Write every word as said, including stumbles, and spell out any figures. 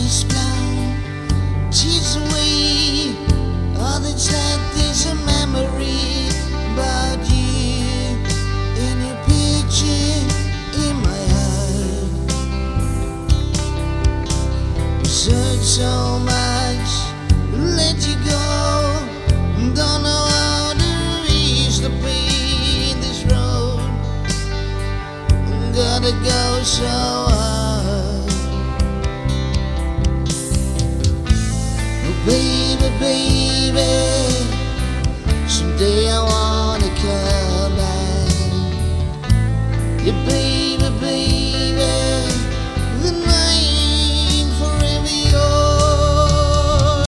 this plan tears away all that's left is a memory about you in your picture in my heart. Search so much, let you go, don't know how to reach the pain this road, gotta go so